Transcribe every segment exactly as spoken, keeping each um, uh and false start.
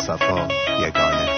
صفا یگانه.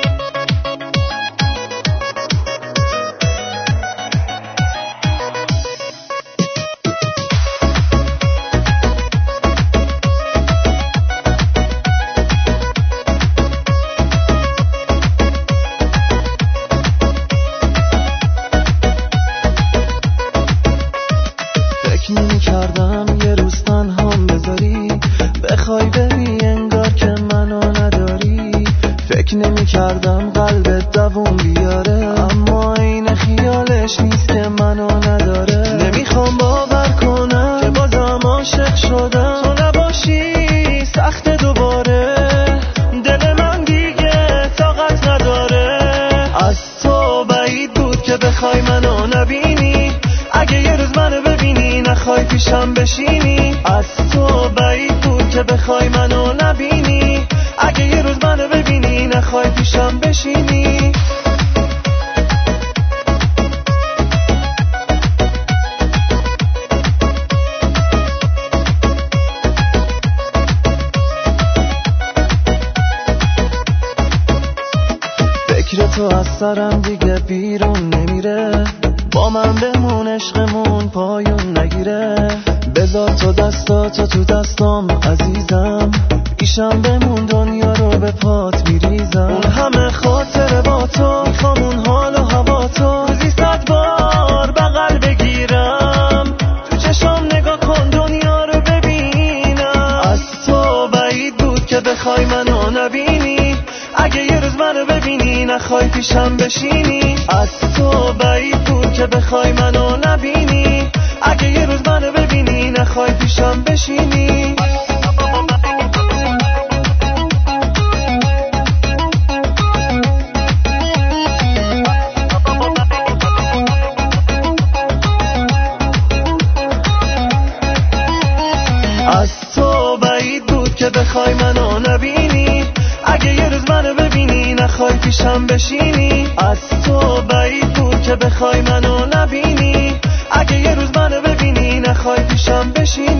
نمی کردم یه روز تنهام بذاری، بخوای بری انگار که منو نداری. فکر نمی کردم قلبت دووم بیاره، اما این خیالش نیست که منو نداره. نمیخوام باور کنم که بازم عاشق شدم، تو نباشی سخت دوباره. دل من دیگه طاقت نداره، از تو بعید بود که بخوای منو نبینی. اگه یه روز منو ببینی نخوای پیشم بشینی، از تو بعید بود که بخوای منو نبینی. اگه یه روز منو ببینی نخوای پیشم بشینی. فکر تو از سرم دیگه بیرون نمیره، با من بمون عشقمون پایون نگیره. بذار تو دستاتو تو دستام عزیزم، پیشم بمون دنیا رو به پات میریزم. اون همه خاطره با تو، میخوام اون حال و هوا تو روزی صد بار بغل بگیرم. تو چشم نگاه کن دنیا رو ببینم، از تو بعید بود که بخوای منو نبینی. اگه یه روز منو ببینی نخوای پیشم بشینی، از تو بعید بود که بخوای منو نبینی. اگه یه روز منو ببینی نخوای پیشم بشینی. از تو بعید بود که بخوای منو نبینی. اگه یه روز منو ببینی نخوای پیشم بشینی، از تو بعید بود که بخوای منو نبینی. اگه یه روز منو ببینی نخوای پیشم بشینی.